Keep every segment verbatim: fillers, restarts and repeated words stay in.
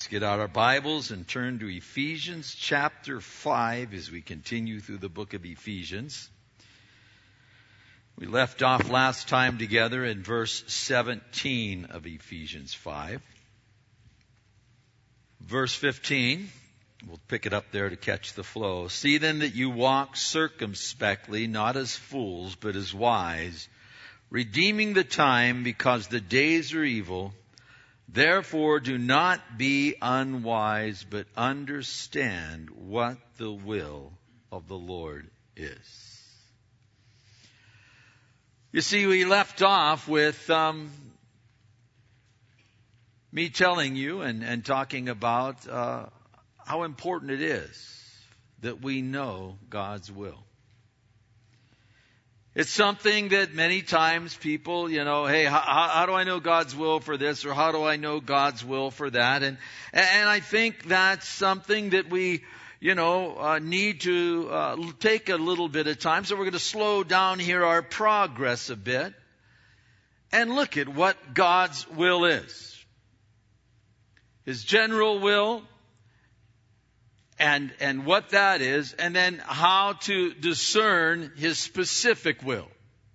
Let's get out our Bibles and turn to Ephesians chapter five as we continue through the book of Ephesians. We left off last time together in verse seventeen of Ephesians five. Verse fifteen, we'll pick it up there to catch the flow. See then that you walk circumspectly, not as fools, but as wise, redeeming the time because the days are evil. Therefore, do not be unwise, but understand what the will of the Lord is. You see, we left off with um, me telling you and, and talking about uh, how important it is that we know God's will. It's something that many times people, you know, hey, how, how do I know God's will for this, or how do I know God's will for that? And and I think that's something that we, you know, uh, need to uh, take a little bit of time. So we're going to slow down here our progress a bit and look at what God's will is. His general will. And, and what that is, and then how to discern His specific will.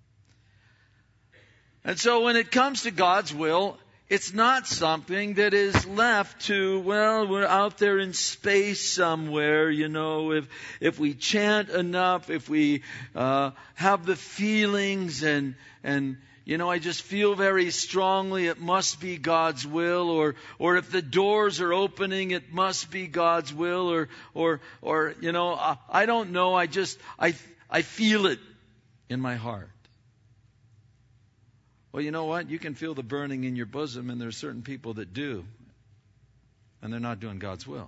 And so when it comes to God's will, it's not something that is left to, well, we're out there in space somewhere, you know, if, if we chant enough, if we, uh, have the feelings and, and, you know, I just feel very strongly it must be God's will, or or if the doors are opening, it must be God's will, or or or you know, I, I don't know, I just I I feel it in my heart. Well, you know what? You can feel the burning in your bosom, and there's certain people that do, and they're not doing God's will.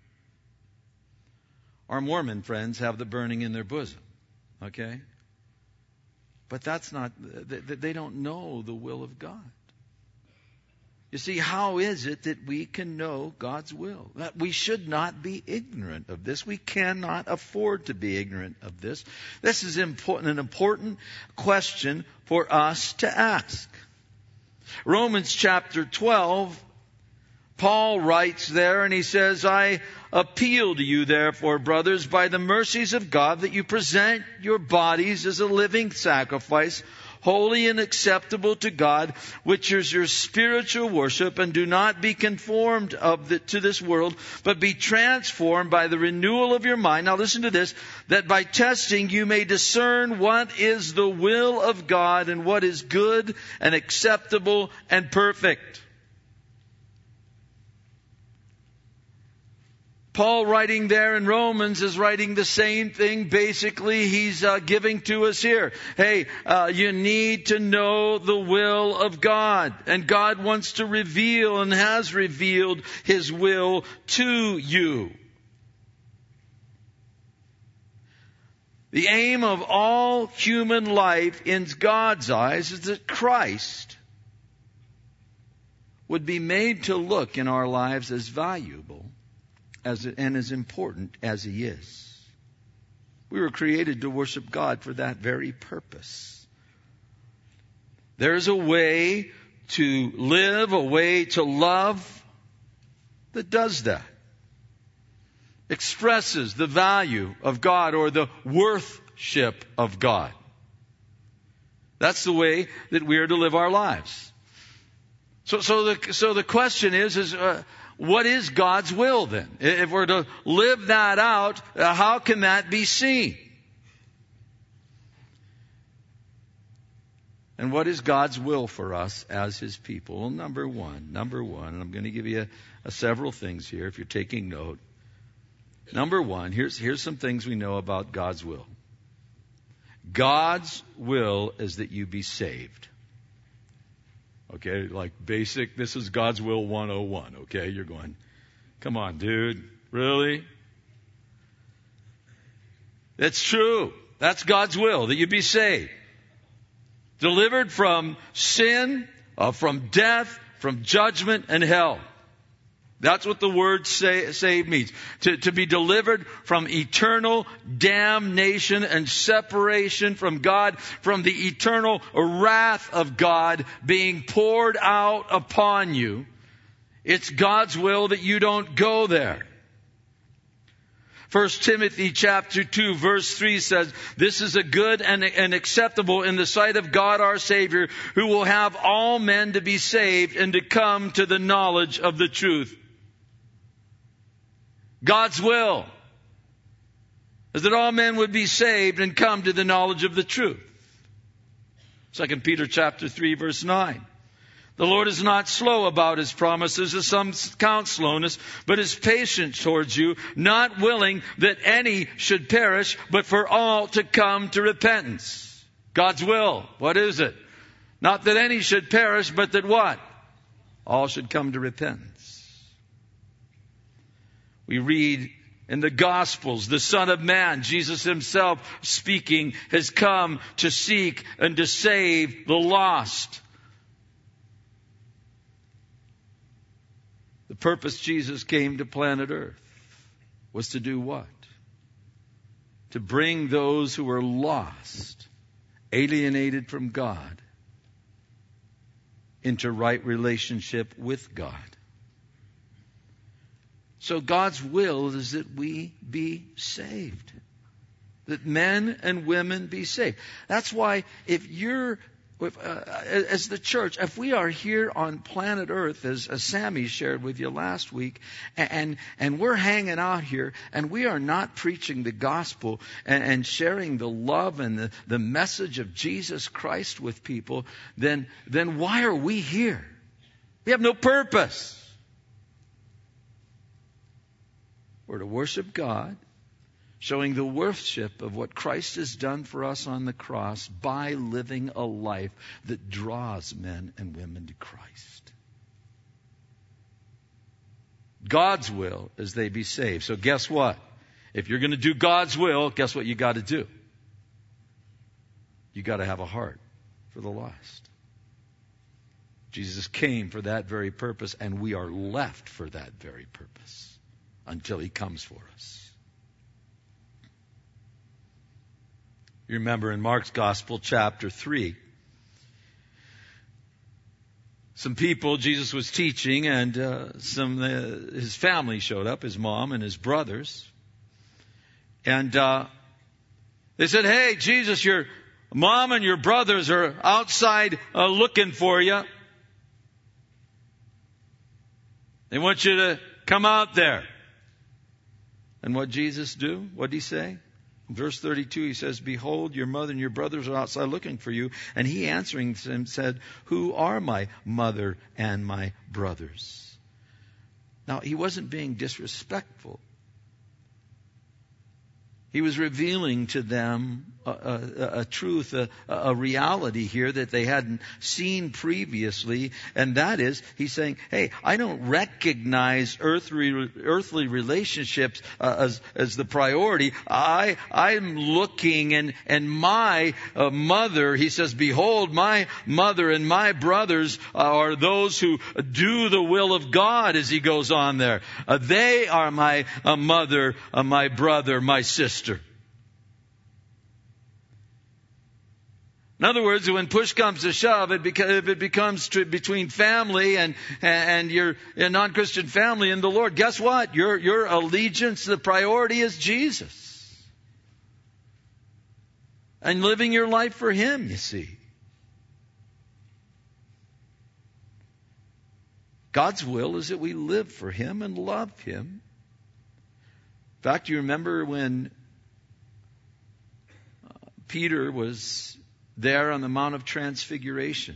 Our Mormon friends have the burning in their bosom, okay? But that's not, they don't know the will of God. You see, how is it that we can know God's will? That we should not be ignorant of this. We cannot afford to be ignorant of this. This is important, an important question for us to ask. Romans chapter twelve, Paul writes there, and he says, I appeal to you, therefore, brothers, by the mercies of God, that you present your bodies as a living sacrifice, holy and acceptable to God, which is your spiritual worship, and do not be conformed of the, to this world, but be transformed by the renewal of your mind. Now listen to this, that by testing you may discern what is the will of God and what is good and acceptable and perfect. Paul, writing there in Romans, is writing the same thing. Basically, he's uh, giving to us here. Hey, uh, you need to know the will of God. And God wants to reveal and has revealed His will to you. The aim of all human life in God's eyes is that Christ would be made to look in our lives as valuable As, and as important as He is. We were created to worship God for that very purpose. There's a way to live, a way to love that does that. Expresses the value of God or the worthship of God. That's the way that we are to live our lives. So, so the, so the question is, is, uh, what is God's will then? If we're to live that out, how can that be seen? And what is God's will for us as His people? Well, number one, number one, and I'm going to give you a, a several things here if you're taking note. Number one, here's, here's some things we know about God's will. God's will is that you be saved. Okay, like basic, this is God's will one oh one, okay? You're going, come on, dude, really? It's true. That's God's will, that you be saved. Delivered from sin, uh, from death, from judgment and hell. That's what the word say, save means. To, to be delivered from eternal damnation and separation from God, from the eternal wrath of God being poured out upon you It's God's will that you don't go there. First Timothy chapter two verse three says, this is a good and, and acceptable in the sight of God our Savior, who will have all men to be saved and to come to the knowledge of the truth. God's will is that all men would be saved and come to the knowledge of the truth. Second Peter chapter three verse nine. The Lord is not slow about His promises, as some count slowness, but is patient towards you, not willing that any should perish, but for all to come to repentance. God's will, what is it? Not that any should perish, but that what? All should come to repentance. We read in the Gospels, the Son of Man, Jesus Himself speaking, has come to seek and to save the lost. The purpose Jesus came to planet Earth was to do what? To bring those who were lost, alienated from God, into right relationship with God. So God's will is that we be saved. That men and women be saved. That's why if you're If, uh, as the church, if we are here on planet Earth, as, as Sammy shared with you last week, and and we're hanging out here, and we are not preaching the gospel and, and sharing the love and the, the message of Jesus Christ with people, then then why are we here? We have no purpose. We're to worship God, showing the worship of what Christ has done for us on the cross by living a life that draws men and women to Christ. God's will is they be saved. So guess what? If you're going to do God's will, guess what you got to do? You got to have a heart for the lost. Jesus came for that very purpose, and we are left for that very purpose until He comes for us. You remember in Mark's Gospel, chapter three, some people Jesus was teaching, and uh, some uh, his family showed up, his mom and his brothers, and uh, they said, "Hey, Jesus, your mom and your brothers are outside uh, looking for you. They want you to come out there." And what Jesus do? What did He say? Verse thirty-two, He says, "Behold, your mother and your brothers are outside looking for you." And He answering them said, "Who are my mother and my brothers?" Now, He wasn't being disrespectful. He was revealing to them a, a, a truth, a, a reality here that they hadn't seen previously. And that is, He's saying, hey, I don't recognize earthly, earthly relationships uh, as, as the priority. I, I'm looking, and, and my uh, mother, He says, "Behold, my mother and my brothers are those who do the will of God," as He goes on there. Uh, they are my uh, mother, uh, my brother, my sister. In other words, when push comes to shove, it beca- if it becomes tr- between family and and your a non-Christian family and the Lord, guess what? Your your allegiance, the priority is Jesus. And living your life for Him, you see. God's will is that we live for Him and love Him. In fact, you remember when Peter was there on the Mount of Transfiguration,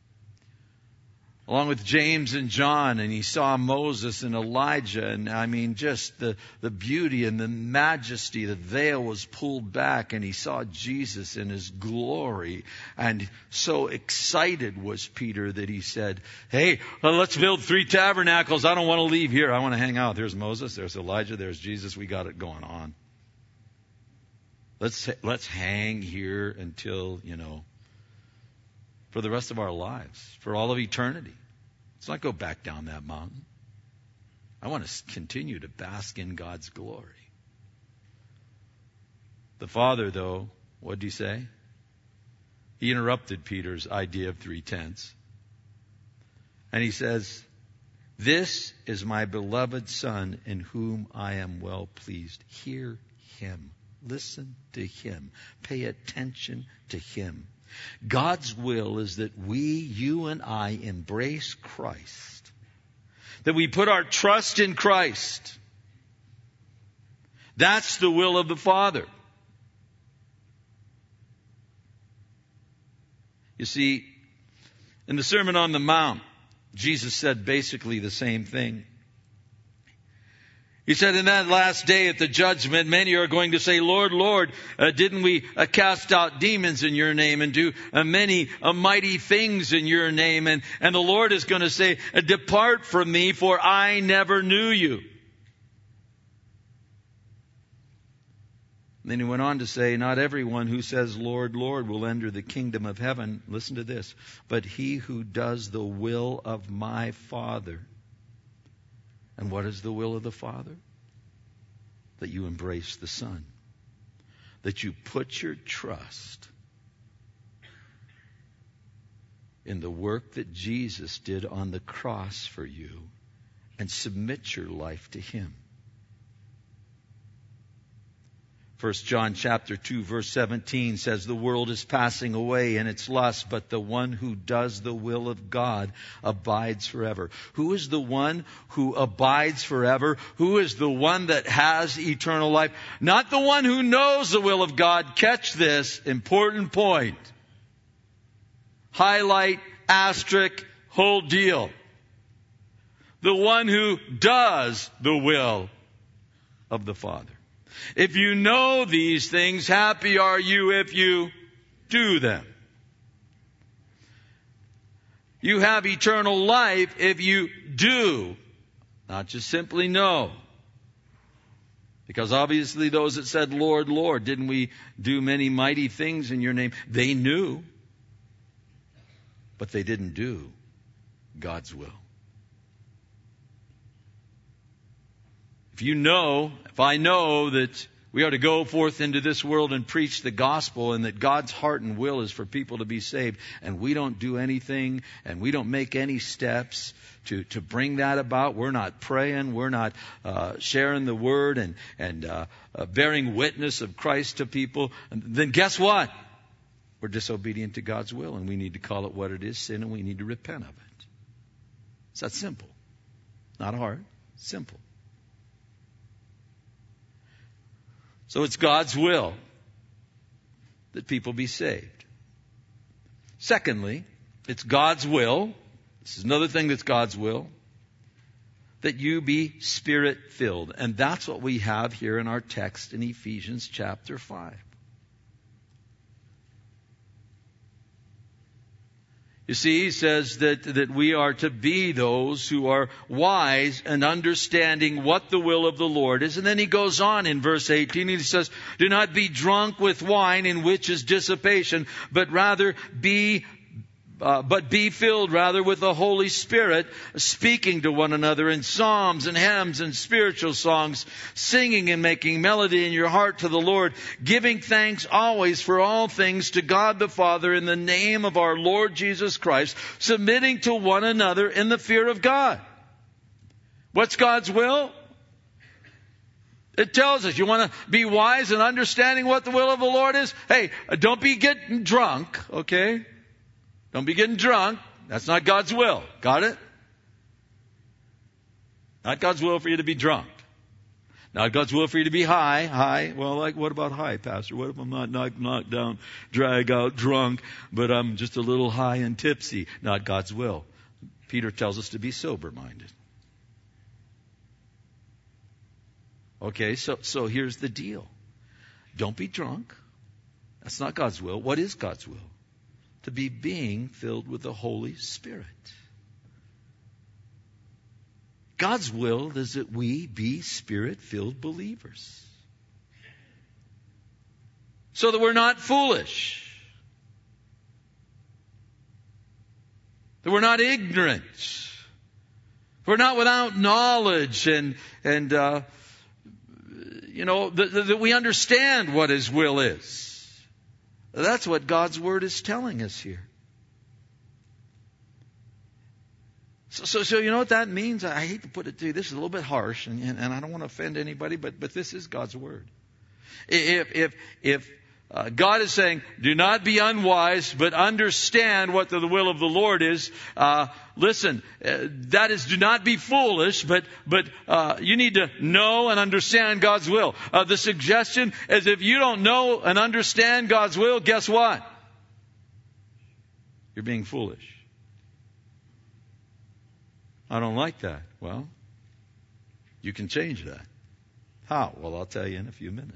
along with James and John, and he saw Moses and Elijah, and I mean just the, the beauty and the majesty. The veil was pulled back, and he saw Jesus in His glory, and so excited was Peter that he said, "Hey, well, let's build three tabernacles. I don't want to leave here. I want to hang out. There's Moses, there's Elijah, there's Jesus. We got it going on. Let's let's hang here until, you know, for the rest of our lives, for all of eternity. Let's not go back down that mountain. I want to continue to bask in God's glory." The Father, though, what did He say? He interrupted Peter's idea of three tents. And He says, This is my beloved Son, in whom I am well pleased. Hear him. Listen to him. Pay attention to him. God's will is that we, you and I, embrace Christ. That we put our trust in Christ. That's the will of the Father. You see, in the Sermon on the Mount, Jesus said basically the same thing. He said, in that last day at the judgment, many are going to say, Lord, Lord, uh, didn't we uh, cast out demons in your name and do uh, many uh, mighty things in your name? And, and the Lord is going to say, depart from me, for I never knew you. And then he went on to say, not everyone who says, Lord, Lord, will enter the kingdom of heaven. Listen to this. But he who does the will of my Father. And what is the will of the Father? That you embrace the Son. That you put your trust in the work that Jesus did on the cross for you and submit your life to him. First John chapter two verse seventeen says, the world is passing away in its lust, but the one who does the will of God abides forever. Who is the one who abides forever? Who is the one that has eternal life? Not the one who knows the will of God. Catch this important point. Highlight, asterisk, whole deal. The one who does the will of the Father. If you know these things, happy are you if you do them. You have eternal life if you do, not just simply know. Because obviously those that said, Lord, Lord, didn't we do many mighty things in your name? They knew, but they didn't do God's will. If you know, if I know that we are to go forth into this world and preach the gospel, and that God's heart and will is for people to be saved, and we don't do anything and we don't make any steps to, to bring that about, we're not praying, we're not uh, sharing the word and, and uh, uh, bearing witness of Christ to people, then guess what? We're disobedient to God's will, and we need to call it what it is, sin, and we need to repent of it. It's that simple. Not hard. Simple. So it's God's will that people be saved. Secondly, it's God's will. This is another thing that's God's will. That you be Spirit-filled. And that's what we have here in our text in Ephesians chapter five. You see, he says that, that we are to be those who are wise and understanding what the will of the Lord is. And then he goes on in verse eighteen, he says, do not be drunk with wine, in which is dissipation, but rather be Uh, but be filled rather with the Holy Spirit, speaking to one another in psalms and hymns and spiritual songs, singing and making melody in your heart to the Lord, giving thanks always for all things to God the Father in the name of our Lord Jesus Christ, submitting to one another in the fear of God. What's God's will? It tells us, you want to be wise and understanding what the will of the Lord is? Hey, don't be getting drunk, okay? Don't be getting drunk. That's not God's will. Got it? Not God's will for you to be drunk. Not God's will for you to be high. High. Well, like, what about high, Pastor? What if I'm not knocked, knocked down, drag out, drunk, but I'm just a little high and tipsy? Not God's will. Peter tells us to be sober-minded. Okay, so, so here's the deal. Don't be drunk. That's not God's will. What is God's will? To be being filled with the Holy Spirit. God's will is that we be Spirit-filled believers. So that we're not foolish. That we're not ignorant. We're not without knowledge and, and uh, you know, that, that we understand what His will is. That's what God's Word is telling us here. So, so, so you know what that means? I hate to put it to you. This is a little bit harsh, and, and, and I don't want to offend anybody, but, but this is God's Word. If, if, if uh, God is saying, do not be unwise, but understand what the, the will of the Lord is, uh, listen, uh, that is, do not be foolish, but, but, uh, you need to know and understand God's will. Uh, the suggestion is if you don't know and understand God's will, guess what? You're being foolish. I don't like that. Well, you can change that. How? Well, I'll tell you in a few minutes.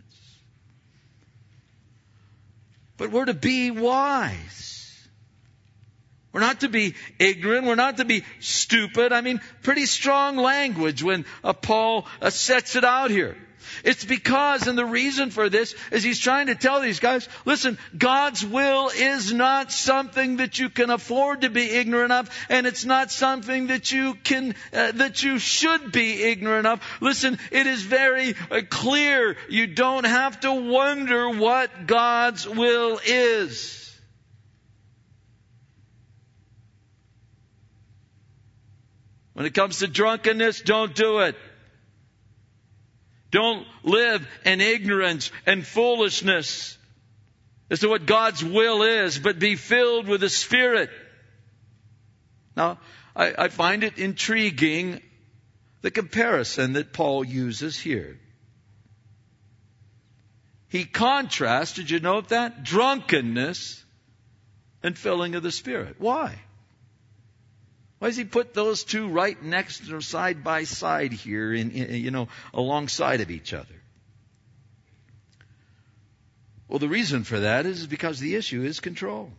But we're to be wise. We're not to be ignorant. We're not to be stupid. I mean, pretty strong language when uh, Paul uh, sets it out here. It's because, and the reason for this is he's trying to tell these guys, listen, God's will is not something that you can afford to be ignorant of, and it's not something that you can, uh, that you should be ignorant of. Listen, it is very uh, clear. You don't have to wonder what God's will is. When it comes to drunkenness, don't do it. Don't live in ignorance and foolishness as to what God's will is, but be filled with the Spirit. Now, I, I find it intriguing, the comparison that Paul uses here. He contrasts, did you note that? Drunkenness and filling of the Spirit. Why? Why does he put those two right next or side by side here, in, in, you know, alongside of each other? Well, the reason for that is because the issue is control.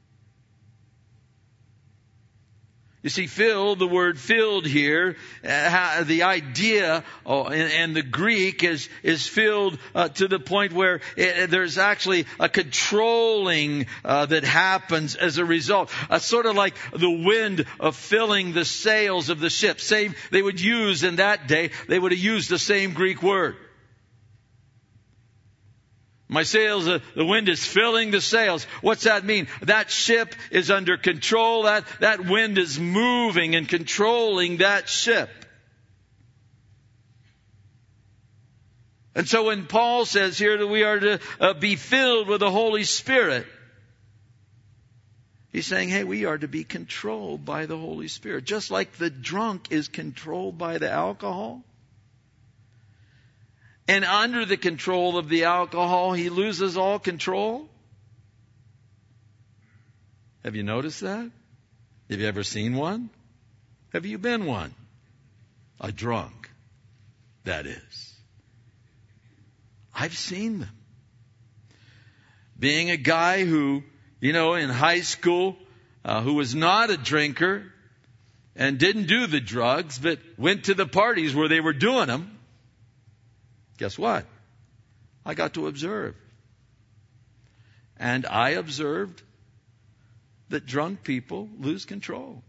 You see, filled, the word filled here, uh, the idea oh, and, and the Greek is is filled uh, to the point where it, there's actually a controlling uh, that happens as a result. Uh, sort of like the wind of filling the sails of the ship. Same, they would use in that day, they would have used the same Greek word. My sails, uh, the wind is filling the sails. What's that mean? That ship is under control. That, that wind is moving and controlling that ship. And so when Paul says here that we are to uh, be filled with the Holy Spirit, he's saying, hey, we are to be controlled by the Holy Spirit. Just like the drunk is controlled by the alcohol. And under the control of the alcohol, he loses all control. Have you noticed that? Have you ever seen one? Have you been one? A drunk, that is. I've seen them. Being a guy who, you know, in high school, uh, who was not a drinker and didn't do the drugs, but went to the parties where they were doing them. Guess what? I got to observe. And I observed that drunk people lose control.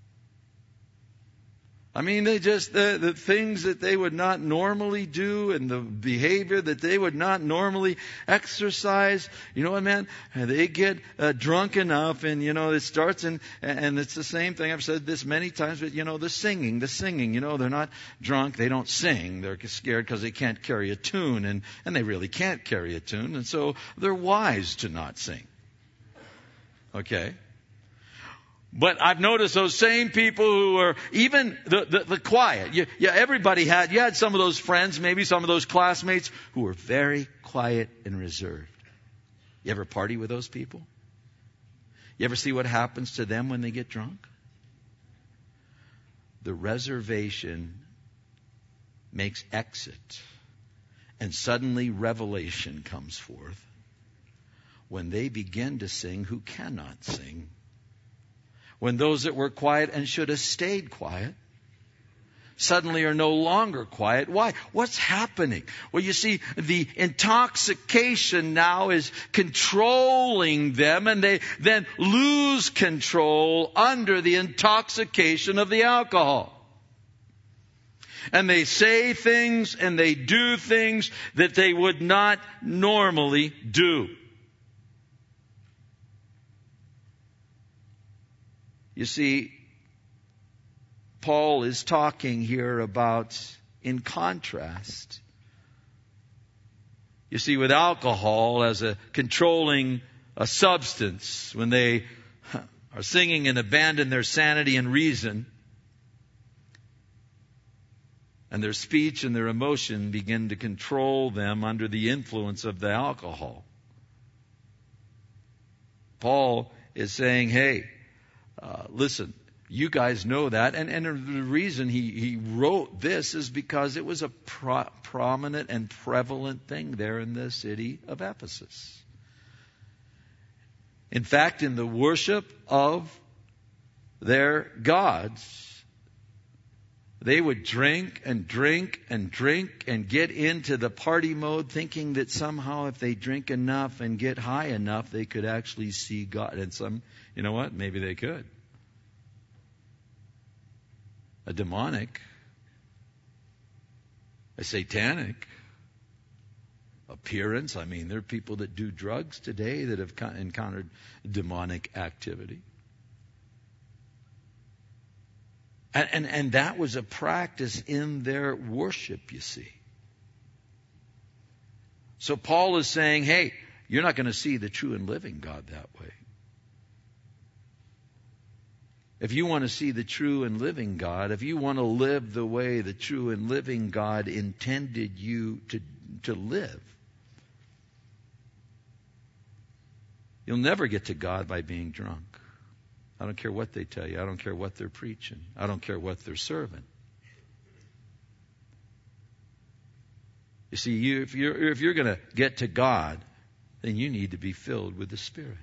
I mean, they just, the, the things that they would not normally do and the behavior that they would not normally exercise. You know what, man? They get uh, drunk enough and, you know, it starts and, and it's the same thing. I've said this many times, but, you know, the singing, the singing, you know, they're not drunk. They don't sing. They're scared because they can't carry a tune and, and they really can't carry a tune. And so they're wise to not sing. Okay? But I've noticed those same people who are even the, the, the quiet. You, yeah, everybody had, you had some of those friends, maybe some of those classmates who were very quiet and reserved. You ever party with those people? You ever see what happens to them when they get drunk? The reservation makes exit. And suddenly revelation comes forth when they begin to sing who cannot sing. When those that were quiet and should have stayed quiet suddenly are no longer quiet. Why? What's happening? Well, you see, the intoxication now is controlling them, and they then lose control under the intoxication of the alcohol. And they say things and they do things that they would not normally do. You see, Paul is talking here about in contrast. You see, with alcohol as a controlling a substance, when they are singing and abandon their sanity and reason, and their speech and their emotion begin to control them under the influence of the alcohol. Paul is saying, hey, uh, listen, you guys know that. And, and the reason he, he wrote this is because it was a pro- prominent and prevalent thing there in the city of Ephesus. In fact, in the worship of their gods, they would drink and drink and drink and get into the party mode, thinking that somehow if they drink enough and get high enough, they could actually see God. And some, you know what? Maybe they could. A demonic, a satanic appearance. I mean, there are people that do drugs today that have encountered demonic activity. And, and, and that was a practice in their worship, you see. So Paul is saying, hey, you're not going to see the true and living God that way. If you want to see the true and living God, if you want to live the way the true and living God intended you to, to live, you'll never get to God by being drunk. I don't care what they tell you. I don't care what they're preaching. I don't care what they're serving. You see, you, if you're, if you're going to get to God, then you need to be filled with the Spirit.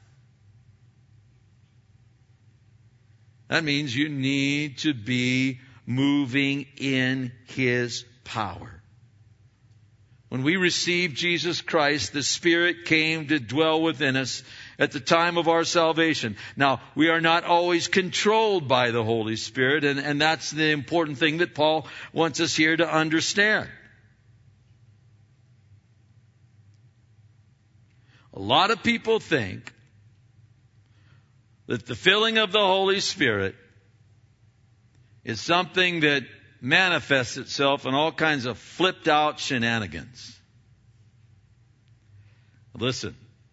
That means you need to be moving in His power. When we received Jesus Christ, the Spirit came to dwell within us at the time of our salvation. Now, we are not always controlled by the Holy Spirit, and, and that's the important thing that Paul wants us here to understand. A lot of people think that the filling of the Holy Spirit is something that manifests itself in all kinds of flipped out shenanigans. Listen,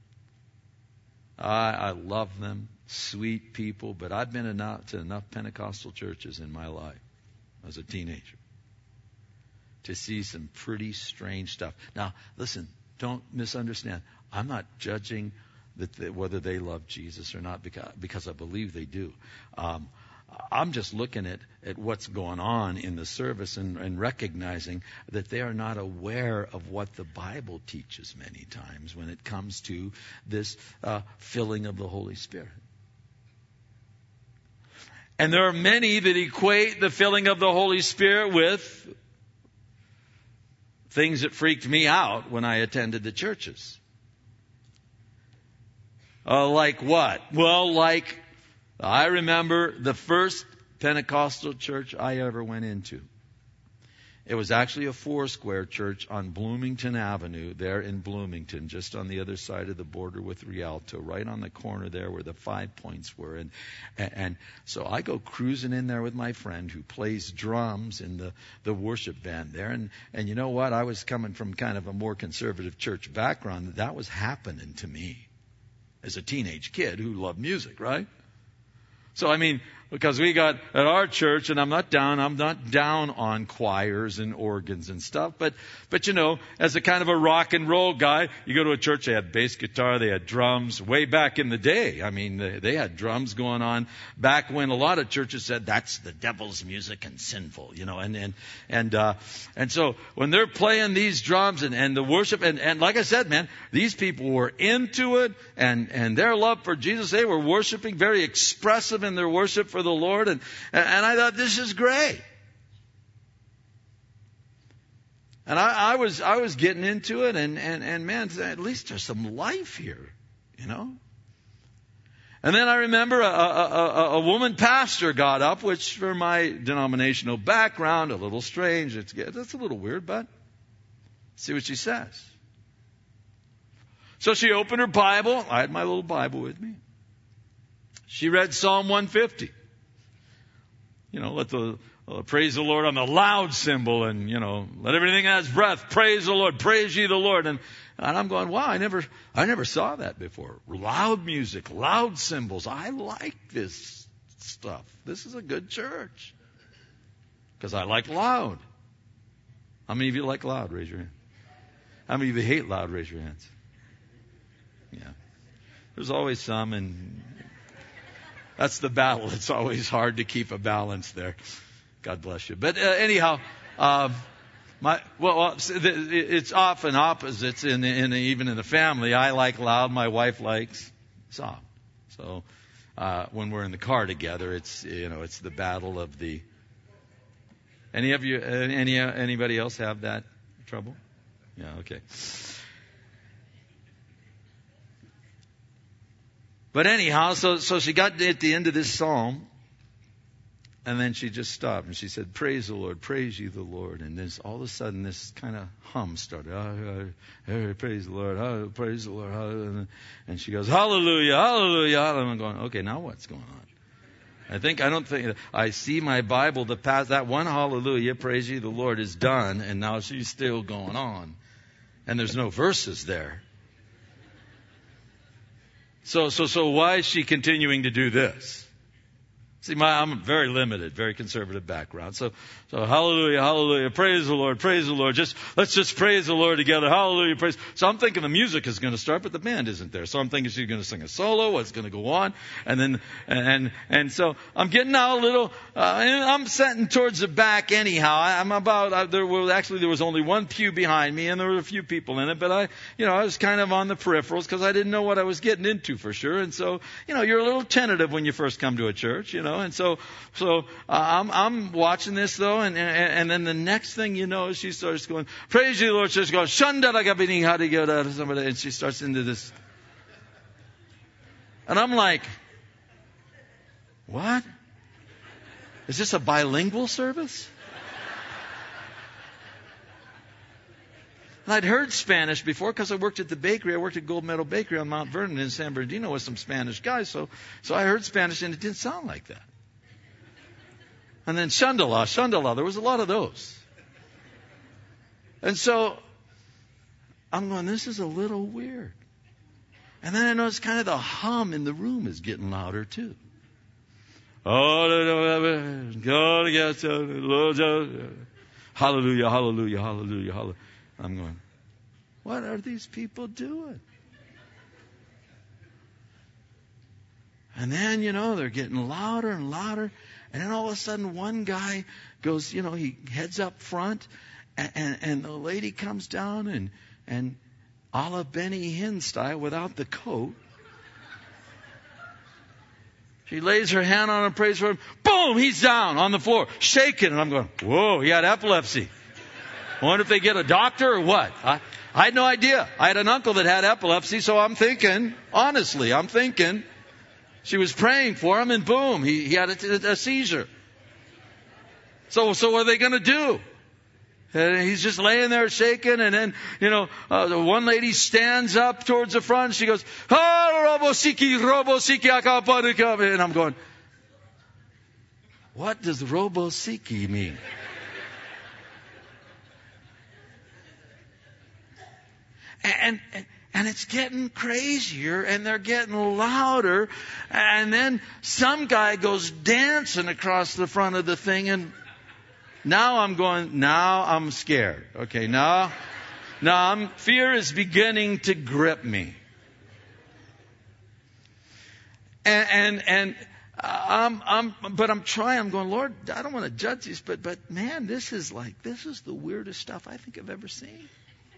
I, I love them, sweet people, but I've been enough, to enough Pentecostal churches in my life as a teenager to see some pretty strange stuff. Now, listen, don't misunderstand. I'm not judging that they, whether they love Jesus or not, because, because I believe they do. Um, I'm just looking at, at what's going on in the service and, and recognizing that they are not aware of what the Bible teaches many times when it comes to this uh, filling of the Holy Spirit. And there are many that equate the filling of the Holy Spirit with things that freaked me out when I attended the churches. Uh, like what? Well, like, I remember the first Pentecostal church I ever went into. It was actually a four-square church on Bloomington Avenue there in Bloomington, just on the other side of the border with Rialto, right on the corner there where the Five Points were. And, and, and so I go cruising in there with my friend who plays drums in the, the worship band there. And, and you know what? I was coming from kind of a more conservative church background. That was happening to me as a teenage kid who loved music, right? So, I mean, because we got at our church, and I'm not down, I'm not down on choirs and organs and stuff, but, but you know, as a kind of a rock and roll guy, you go to a church, they had bass guitar, they had drums, way back in the day. I mean, they, they had drums going on back when a lot of churches said that's the devil's music and sinful, you know, and, and, and, uh, and so when they're playing these drums and, and the worship, and, and like I said, man, these people were into it, and, and their love for Jesus, they were worshiping, very expressive in their worship for the Lord, and, and I thought, this is great. And I, I was I was getting into it, and, and, and man, at least there's some life here, you know. And then I remember a, a, a, a woman pastor got up, which for my denominational background, a little strange. It's that's a little weird, but see what she says. So she opened her Bible. I had my little Bible with me. She read Psalm one fifty. you know, let the uh, praise the Lord on the loud cymbal, and, you know, let everything that has breath praise the Lord, praise ye the Lord. And, and I'm going, wow, I never, I never saw that before. Loud music, loud cymbals. I like this stuff. This is a good church. Because I like loud. How many of you like loud? Raise your hand. How many of you hate loud? Raise your hands. Yeah. There's always some, and that's the battle. It's always hard to keep a balance there. God bless you. But uh, anyhow, uh, my well, it's often opposites in, in even in the family. I like loud. My wife likes soft. So uh, when we're in the car together, it's you know it's the battle of the. Any of you, any anybody else have that trouble? Yeah, okay. But anyhow, so so she got at the end of this psalm, and then she just stopped and she said, "Praise the Lord, praise ye the Lord." And then all of a sudden, this kind of hum started. Oh, oh, oh, praise the Lord, oh, praise the Lord, oh. And she goes, "Hallelujah, hallelujah." And I'm going, okay, now what's going on? I think, I don't think, I see my Bible, the past, that one hallelujah, praise ye the Lord, is done, and now she's still going on. And there's no verses there. So, so, so why is she continuing to do this? See, my, I'm very limited, very conservative background. So, so hallelujah, hallelujah, praise the Lord, praise the Lord. Just, let's just praise the Lord together. Hallelujah, praise. So I'm thinking the music is going to start, but the band isn't there. So I'm thinking she's going to sing a solo, what's going to go on. And then, and, and, and so I'm getting out a little, uh, and I'm sitting towards the back anyhow. I, I'm about, uh, there was, actually there was only one pew behind me and there were a few people in it, but I, you know, I was kind of on the peripherals because I didn't know what I was getting into for sure. And so, you know, you're a little tentative when you first come to a church, you know. And so, so uh, I'm, I'm watching this though, and, and and then the next thing you know, she starts going, "Praise you, Lord." She just goes, "Shandalagabini," and she starts into this, and I'm like, "What? Is this a bilingual service?" And I'd heard Spanish before because I worked at the bakery. I worked at Gold Medal Bakery on Mount Vernon in San Bernardino with some Spanish guys. So, so I heard Spanish, and it didn't sound like that. And then Shandala, Shandala, there was a lot of those. And so I'm going, this is a little weird. And then I notice kind of the hum in the room is getting louder too. Hallelujah, hallelujah, hallelujah, hallelujah. I'm going, what are these people doing? And then, you know, they're getting louder and louder. And then all of a sudden one guy goes, you know, he heads up front, and, and, and the lady comes down and, and a la Benny Hinn style without the coat. She lays her hand on him, prays for him. Boom, he's down on the floor, shaking. And I'm going, whoa, he had epilepsy. I wonder if they get a doctor or what. I, I had no idea. I had an uncle that had epilepsy, so I'm thinking, honestly, I'm thinking, she was praying for him, and boom, he, he had a, a seizure. So, so what are they going to do? And he's just laying there shaking, and then, you know, uh, the one lady stands up towards the front, and she goes, "Ah, robosiki, robosiki, akapanika," and I'm going, what does robosiki mean? and, and And it's getting crazier, and they're getting louder. And then some guy goes dancing across the front of the thing, and now I'm going, now I'm scared. Okay, now, now I'm, fear is beginning to grip me. And, and, and I'm, I'm, but I'm trying, I'm going, Lord, I don't want to judge these, but, but man, this is like, this is the weirdest stuff I think I've ever seen.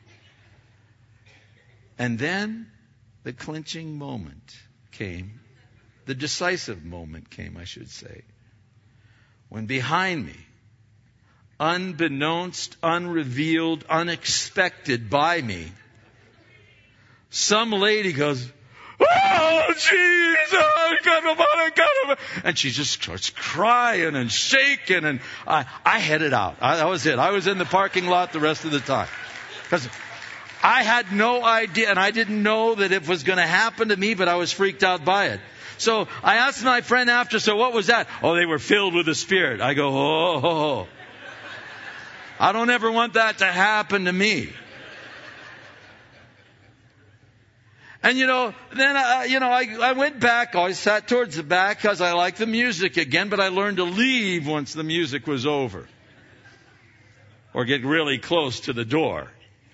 And then the clinching moment came, the decisive moment came, I should say, when behind me, unbeknownst, unrevealed, unexpected by me, some lady goes, "Oh, Jesus!" And she just starts crying and shaking, and I, I headed out. I, that was it. I was in the parking lot the rest of the time. Because I had no idea, and I didn't know that it was going to happen to me, but I was freaked out by it. so I asked my friend after, so what was that? Oh, they were filled with the Spirit. I go, oh, oh, oh. I don't ever want that to happen to me. And you know, then I, you know, I, I went back. I sat towards the back because I liked the music again, but I learned to leave once the music was over. Or get really close to the door.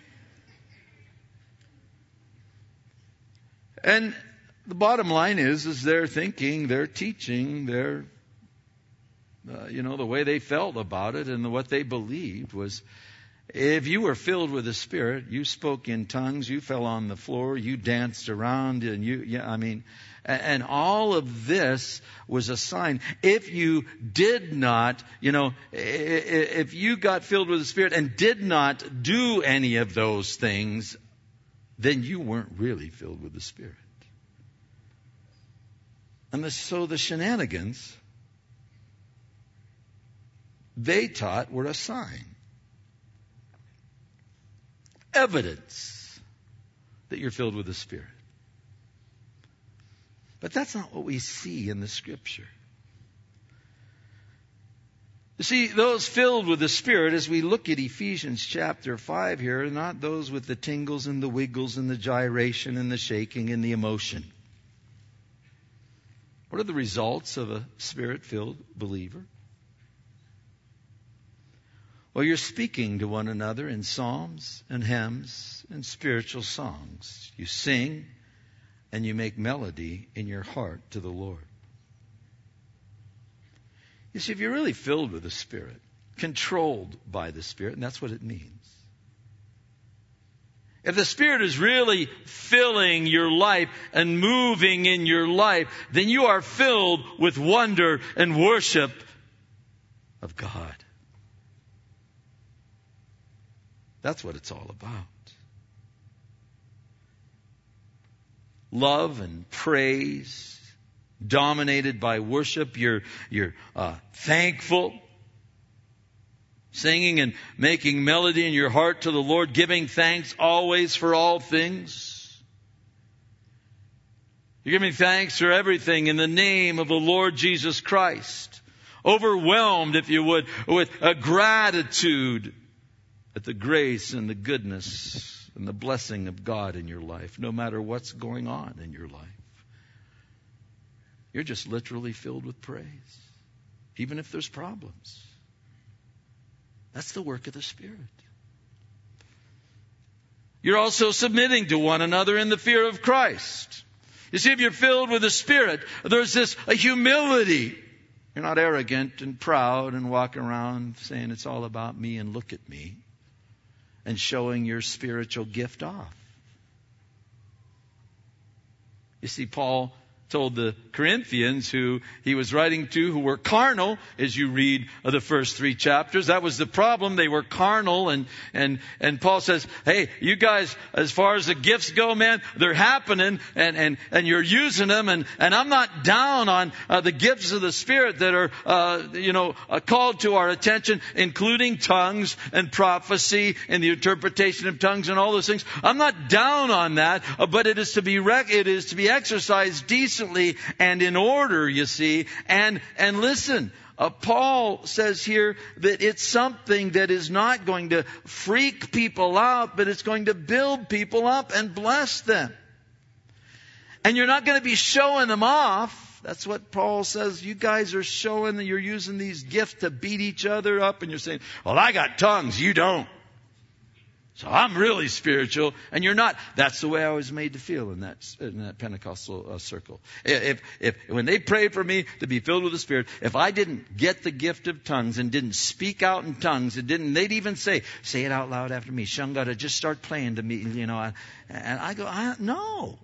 And the bottom line is, is their thinking, their teaching, their, uh, you know, the way they felt about it and what they believed was, if you were filled with the Spirit, you spoke in tongues, you fell on the floor, you danced around, and you, yeah, I mean, and all of this was a sign. If you did not, you know, if you got filled with the Spirit and did not do any of those things, then you weren't really filled with the Spirit. And the, so the shenanigans they taught were a sign. Evidence that you're filled with the Spirit. But that's not what we see in the Scripture. You see, those filled with the Spirit, as we look at Ephesians chapter five here, are not those with the tingles and the wiggles and the gyration and the shaking and the emotion. What are the results of a Spirit-filled believer? Well, you're speaking to one another in psalms and hymns and spiritual songs. You sing and you make melody in your heart to the Lord. You see, if you're really filled with the Spirit, controlled by the Spirit, and that's what it means. If the Spirit is really filling your life and moving in your life, then you are filled with wonder and worship of God. That's what it's all about. Love and praise, dominated by worship. You're, you're uh, thankful. Singing and making melody in your heart to the Lord, giving thanks always for all things. You're giving thanks for everything in the name of the Lord Jesus Christ. Overwhelmed, if you would, with a gratitude at the grace and the goodness and the blessing of God in your life, no matter what's going on in your life. You're just literally filled with praise, even if there's problems. That's the work of the Spirit. You're also submitting to one another in the fear of Christ. You see, if you're filled with the Spirit, there's this a humility. You're not arrogant and proud and walking around saying it's all about me and look at me and showing your spiritual gift off. You see, Paul told the Corinthians, who he was writing to, who were carnal, as you read the first three chapters. That was the problem. They were carnal. And, and, and Paul says, hey, you guys, as far as the gifts go, man, they're happening and, and, and you're using them. And, and I'm not down on uh, the gifts of the Spirit that are, uh, you know, uh, called to our attention, including tongues and prophecy and the interpretation of tongues and all those things. I'm not down on that, uh, but it is to be rec- it is to be exercised decently and in order, you see. And and listen, uh, Paul says here that it's something that is not going to freak people out, but it's going to build people up and bless them. And you're not going to be showing them off. That's what Paul says. You guys are showing that you're using these gifts to beat each other up, and you're saying, well, I got tongues, you don't. So I'm really spiritual, and you're not. That's the way I was made to feel in that in that Pentecostal uh, circle. If if when they prayed for me to be filled with the Spirit, if I didn't get the gift of tongues and didn't speak out in tongues, and didn't, they'd even say, "Say it out loud after me, Shungada, just start playing to me," you know. And I go, I, "No."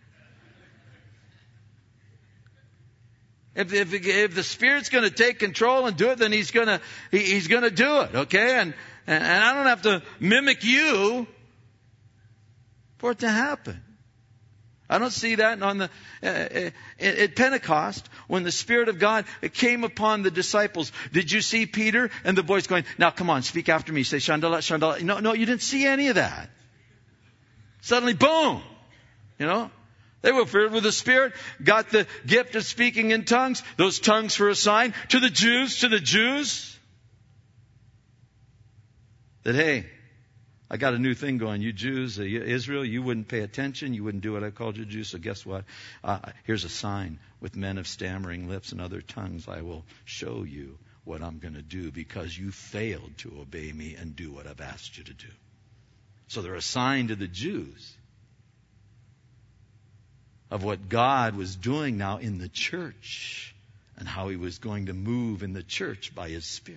If, if if the Spirit's going to take control and do it, then He's going to he, He's going to do it, okay? And and I don't have to mimic you for it to happen. I don't see that on the uh, at Pentecost when the Spirit of God came upon the disciples. Did you see Peter and the boys going, "Now come on, speak after me"? Say Shandala, Shandala. No, no, you didn't see any of that. Suddenly, boom, you know. They were filled with the Spirit, got the gift of speaking in tongues, those tongues for a sign to the Jews, to the Jews. That, hey, I got a new thing going. You Jews, uh, Israel, you wouldn't pay attention. You wouldn't do what I called you Jews. So guess what? Uh, here's a sign with men of stammering lips and other tongues. I will show you what I'm going to do because you failed to obey me and do what I've asked you to do. So they're a sign to the Jews of what God was doing now in the church and how He was going to move in the church by His Spirit.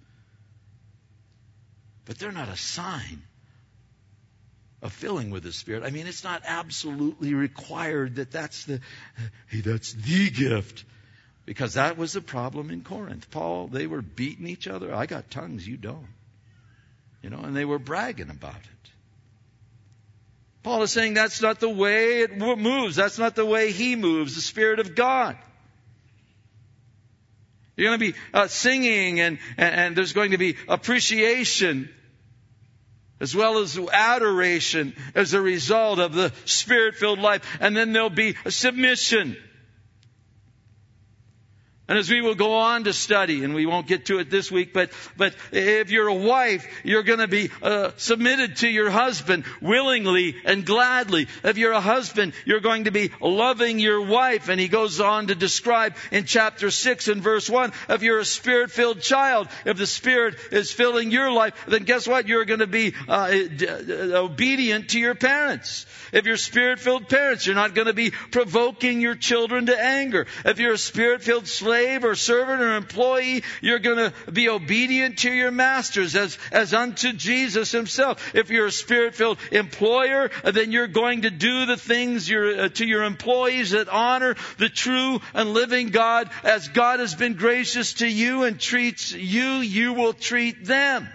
But they're not a sign of filling with the Spirit. I mean, it's not absolutely required that that's the, hey, that's the gift. Because that was the problem in Corinth. Paul, they were beating each other. I got tongues, you don't. You know, and they were bragging about it. Paul is saying that's not the way it moves. That's not the way he moves, the Spirit of God. You're going to be uh, singing and, and, and there's going to be appreciation as well as adoration as a result of the Spirit-filled life. And then there'll be a submission. And as we will go on to study, and we won't get to it this week, but but if you're a wife, you're going to be uh, submitted to your husband willingly and gladly. If you're a husband, you're going to be loving your wife. And he goes on to describe in chapter six and verse one, if you're a Spirit-filled child, if the Spirit is filling your life, then guess what? You're going to be uh, obedient to your parents. If you're Spirit-filled parents, you're not going to be provoking your children to anger. If you're a Spirit-filled slave, slave or servant or employee, you're going to be obedient to your masters as, as unto Jesus Himself. If you're a Spirit-filled employer, then you're going to do the things your, uh, to your employees that honor the true and living God. As God has been gracious to you and treats you, you will treat them.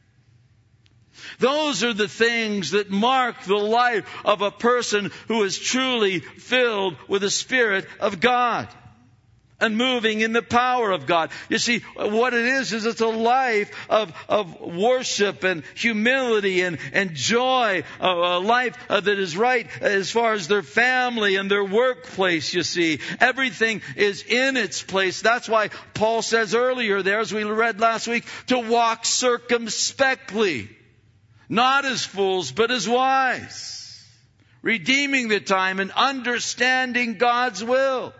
Those are the things that mark the life of a person who is truly filled with the Spirit of God and moving in the power of God. You see, what it is, is it's a life of, of worship and humility and, and joy, a, a life that is right as far as their family and their workplace, you see. Everything is in its place. That's why Paul says earlier there, as we read last week, to walk circumspectly. Not as fools, but as wise. Redeeming the time and understanding God's will.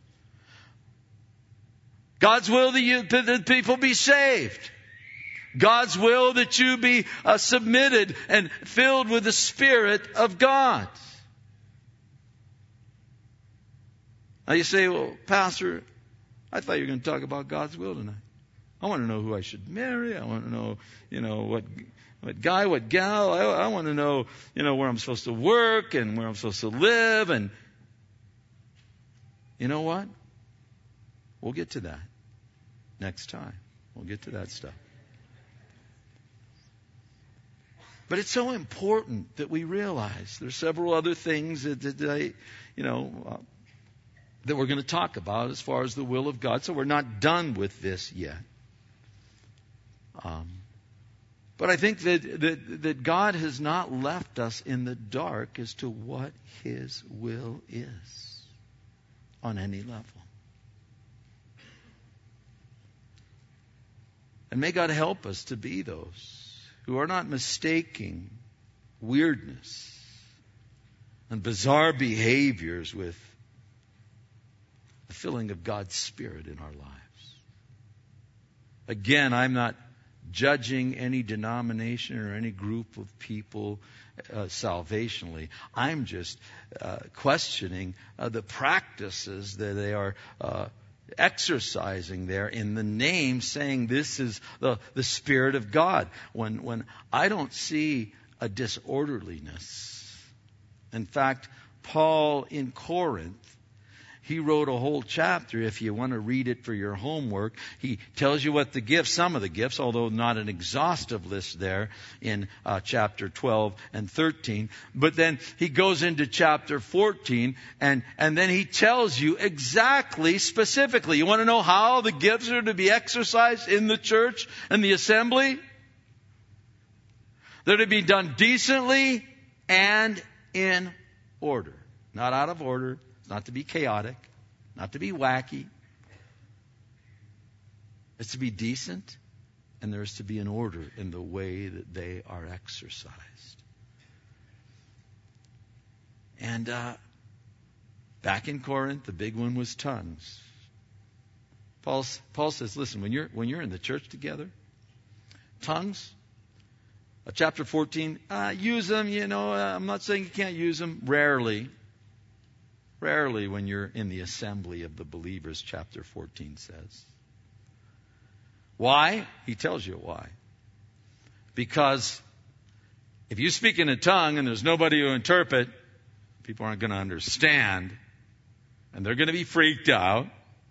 God's will that, you, that the people be saved. God's will that you be uh, submitted and filled with the Spirit of God. Now you say, well, Pastor, I thought you were going to talk about God's will tonight. I want to know who I should marry. I want to know, you know, what what guy, what gal. I, I want to know, you know, where I'm supposed to work and where I'm supposed to live. And you know what? We'll get to that next time. We'll get to that stuff. But it's so important that we realize there's several other things that, that I, you know, uh, that we're going to talk about as far as the will of God. So we're not done with this yet. Um, but I think that, that that God has not left us in the dark as to what His will is on any level. And may God help us to be those who are not mistaking weirdness and bizarre behaviors with the filling of God's Spirit in our lives. Again, I'm not judging any denomination or any group of people uh, salvationally. I'm just uh, questioning uh, the practices that they are uh, exercising there in the name, saying this is the, the Spirit of God. When, when I don't see a disorderliness. In fact, Paul in Corinth, he wrote a whole chapter. If you want to read it for your homework, he tells you what the gifts, some of the gifts, although not an exhaustive list there in uh, chapter twelve and thirteen. But then he goes into chapter fourteen and, and then he tells you exactly, specifically. You want to know how the gifts are to be exercised in the church and the assembly? They're to be done decently and in order. Not out of order. It's not to be chaotic. Not to be wacky. It's to be decent. And there is to be an order in the way that they are exercised. And uh, back in Corinth, the big one was tongues. Paul, Paul says, listen, when you're when you're in the church together, tongues, uh, chapter fourteen, uh, use them. You know, uh, I'm not saying you can't use them. Rarely, rarely when you're in the assembly of the believers. Chapter fourteen says. Why? He tells you why. Because if you speak in a tongue and there's nobody to interpret, people aren't going to understand, and they're going to be freaked out.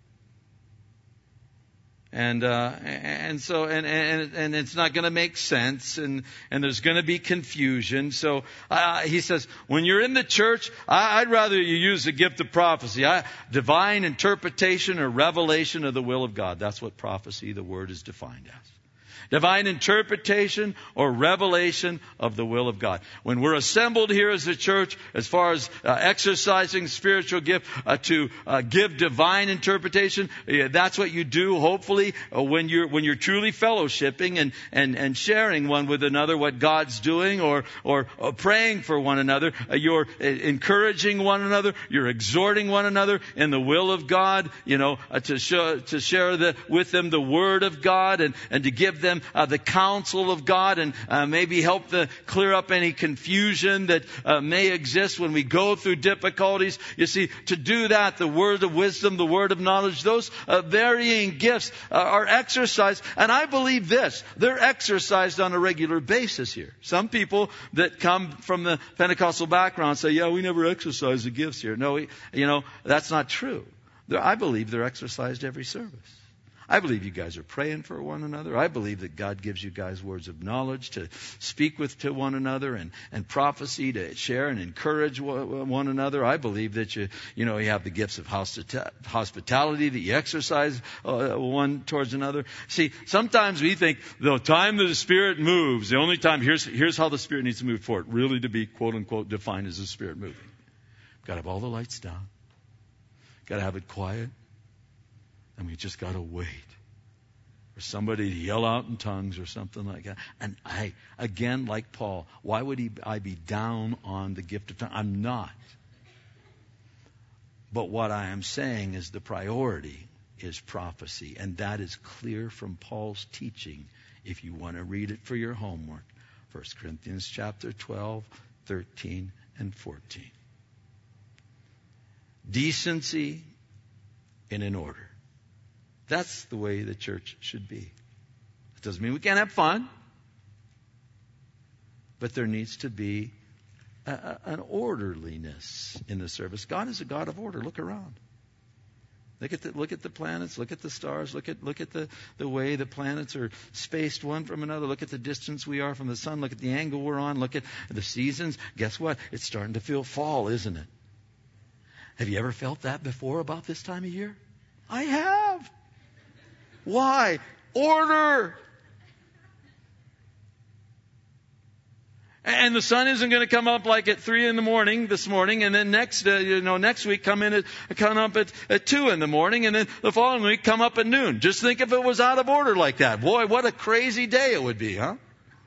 And uh, and so and, and and it's not going to make sense, and and there's going to be confusion. So uh, he says, when you're in the church, I, I'd rather you use the gift of prophecy, I, divine interpretation or revelation of the will of God. That's what prophecy, the word, is defined as. Divine interpretation or revelation of the will of God. When we're assembled here as a church, as far as uh, exercising spiritual gift uh, to uh, give divine interpretation, yeah, that's what you do. Hopefully, uh, when you're when you're truly fellowshipping and and and sharing one with another what God's doing, or or, or praying for one another, uh, you're uh, encouraging one another, you're exhorting one another in the will of God. You know, uh, to show to share the, with them the word of God, and and to give them Uh, the counsel of God, and uh, maybe help to clear up any confusion that uh, may exist when we go through difficulties. You see, to do that, the word of wisdom, the word of knowledge, those uh, varying gifts uh, are exercised. And I believe this, they're exercised on a regular basis here. Some people that come from the Pentecostal background say, yeah, we never exercise the gifts here. No, we, you know, that's not true. They're, I believe they're exercised every service. I believe you guys are praying for one another. I believe that God gives you guys words of knowledge to speak with to one another, and, and prophecy to share and encourage one another. I believe that you, you know, you have the gifts of hospitality that you exercise uh, one towards another. See, sometimes we think the time that the Spirit moves, the only time, here's, here's how the Spirit needs to move for it really to be quote unquote defined as the Spirit moving. Got to have all the lights down. Got to have it quiet. And we just got to wait for somebody to yell out in tongues or something like that. And I, again, like Paul, why would he, I be down on the gift of tongues? I'm not. But what I am saying is the priority is prophecy. And that is clear from Paul's teaching if you want to read it for your homework. First Corinthians chapter twelve, thirteen, and fourteen. Decency in an order. That's the way the church should be. It doesn't mean we can't have fun. But there needs to be a, a, an orderliness in the service. God is a God of order. Look around. Look at the, look at the planets. Look at the stars. Look at, look at the, the way the planets are spaced one from another. Look at the distance we are from the sun. Look at the angle we're on. Look at the seasons. Guess what? It's starting to feel fall, isn't it? Have you ever felt that before about this time of year? I have. Why? Order. And the sun isn't going to come up like at three in the morning this morning, and then next, uh, you know, next week come in at, come up at, at two in the morning, and then the following week come up at noon. Just think if it was out of order like that. Boy, what a crazy day it would be, huh?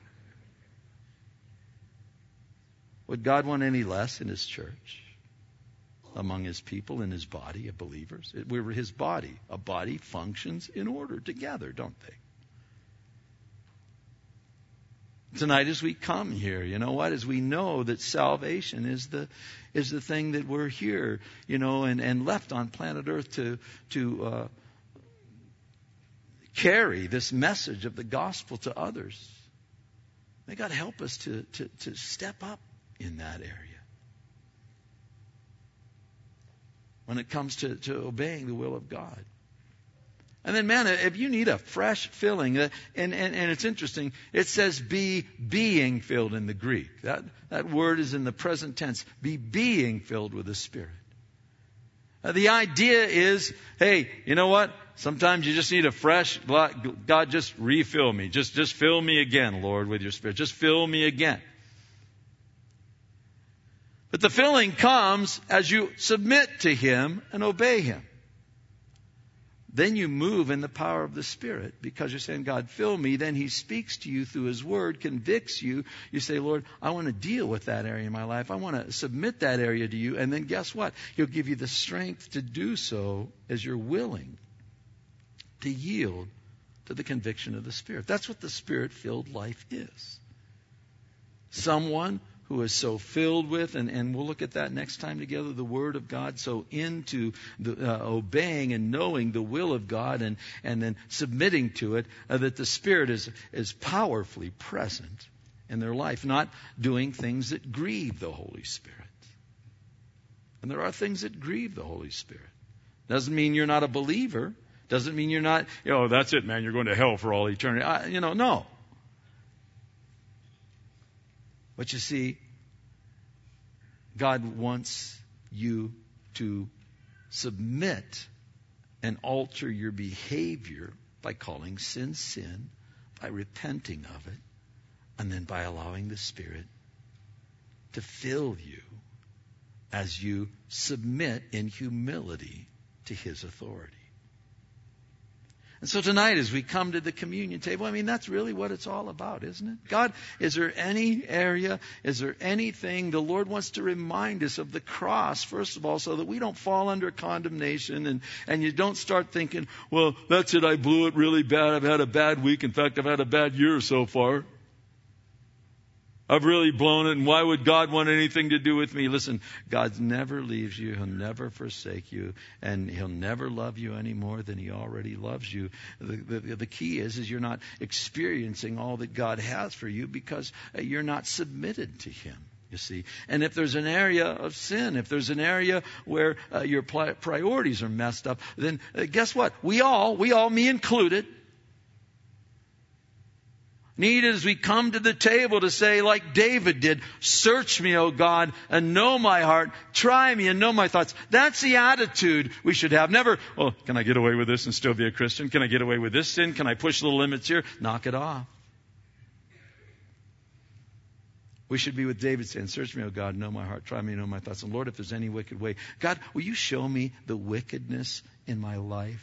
Would God want any less in His church? Among His people in His body of believers. We were His body. A body functions in order together, don't they? Tonight as we come here, you know what? As we know that salvation is the is the thing that we're here, you know, and, and left on planet Earth to to uh, carry this message of the gospel to others. May God help us to to, to step up in that area. When it comes to, to obeying the will of God. And then, man, if you need a fresh filling, uh, and, and, and it's interesting, it says be being filled in the Greek. That, that word is in the present tense. Be being filled with the Spirit. Uh, the idea is, hey, you know what? Sometimes you just need a fresh, God, just refill me. Just, just fill me again, Lord, with your Spirit. Just fill me again. But the filling comes as you submit to Him and obey Him. Then you move in the power of the Spirit because you're saying, God, fill me. Then He speaks to you through His Word, convicts you. You say, Lord, I want to deal with that area in my life. I want to submit that area to you. And then guess what? He'll give you the strength to do so as you're willing to yield to the conviction of the Spirit. That's what the Spirit-filled life is. Someone who is so filled with, and, and we'll look at that next time together, the Word of God, so into the, uh, obeying and knowing the will of God and, and then submitting to it, uh, that the Spirit is, is powerfully present in their life, not doing things that grieve the Holy Spirit. And there are things that grieve the Holy Spirit. Doesn't mean you're not a believer. Doesn't mean you're not, you know, that's it, man, you're going to hell for all eternity. I, you know, no. But you see, God wants you to submit and alter your behavior by calling sin sin, by repenting of it, and then by allowing the Spirit to fill you as you submit in humility to His authority. And so tonight, as we come to the communion table, I mean, that's really what it's all about, isn't it? God, is there any area, is there anything the Lord wants to remind us of the cross, first of all, so that we don't fall under condemnation and, and you don't start thinking, well, that's it, I blew it really bad, I've had a bad week, in fact, I've had a bad year so far. I've really blown it, and why would God want anything to do with me? Listen, God never leaves you. He'll never forsake you, and He'll never love you any more than He already loves you. The, the, the key is, is you're not experiencing all that God has for you because you're not submitted to Him, you see. And if there's an area of sin, if there's an area where uh, your priorities are messed up, then uh, guess what? We all, we all, me included, need as we come to the table to say, like David did, search me, O God, and know my heart. Try me and know my thoughts. That's the attitude we should have. Never, well, can I get away with this and still be a Christian? Can I get away with this sin? Can I push the limits here? Knock it off. We should be with David saying, search me, O God, know my heart. Try me and know my thoughts. And Lord, if there's any wicked way, God, will you show me the wickedness in my life?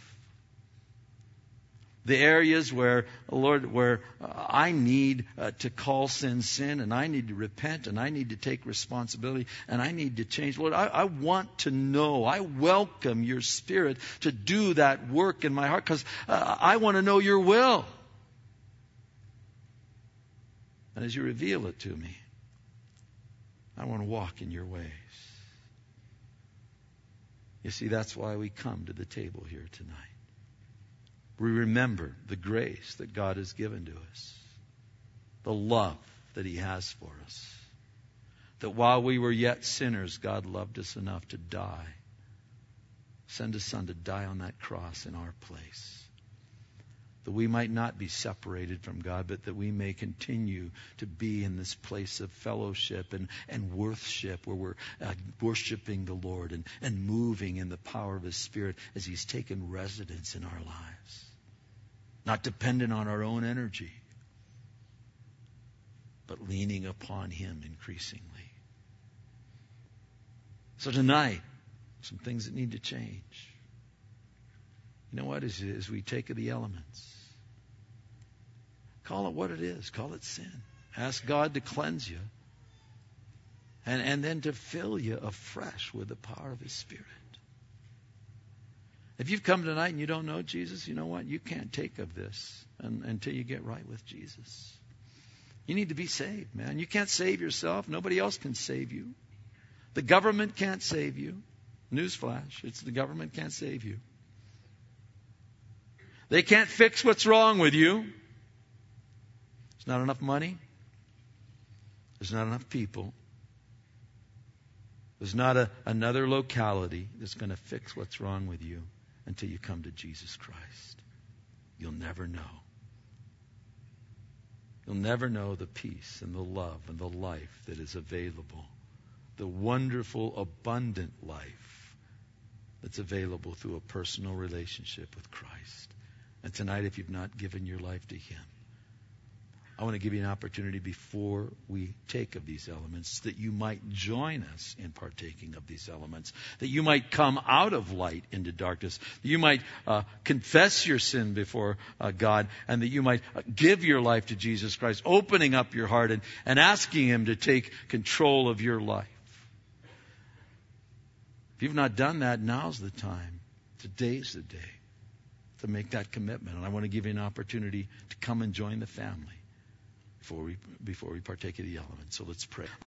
The areas where, Lord, where uh, I need uh, to call sin sin, and I need to repent, and I need to take responsibility, and I need to change. Lord, I, I want to know. I welcome your Spirit to do that work in my heart because uh, I want to know your will. And as you reveal it to me, I want to walk in your ways. You see, that's why we come to the table here tonight. We remember the grace that God has given to us, the love that He has for us, that while we were yet sinners, God loved us enough to die, send His Son to die on that cross in our place, that we might not be separated from God, but that we may continue to be in this place of fellowship and, and worship, where we're uh, worshiping the Lord and, and moving in the power of His Spirit as He's taken residence in our lives. Not dependent on our own energy, but leaning upon Him increasingly. So tonight, some things that need to change. You know what? As, as we take of the elements, call it what it is. Call it sin. Ask God to cleanse you. And, and then to fill you afresh with the power of His Spirit. If you've come tonight and you don't know Jesus, you know what? You can't take of this un, until you get right with Jesus. You need to be saved, man. You can't save yourself. Nobody else can save you. The government can't save you. Newsflash, it's the government can't save you. They can't fix what's wrong with you. There's not enough money. There's not enough people. There's not a, another locality that's going to fix what's wrong with you until you come to Jesus Christ. You'll never know. You'll never know the peace and the love and the life that is available. The wonderful, abundant life that's available through a personal relationship with Christ. And tonight, if you've not given your life to Him, I want to give you an opportunity before we take of these elements that you might join us in partaking of these elements, that you might come out of light into darkness, that you might uh, confess your sin before uh, God, and that you might uh, give your life to Jesus Christ, opening up your heart and, and asking Him to take control of your life. If you've not done that, now's the time. Today's the day to make that commitment. And I want to give you an opportunity to come and join the family before we before we partake of the elements. So let's pray.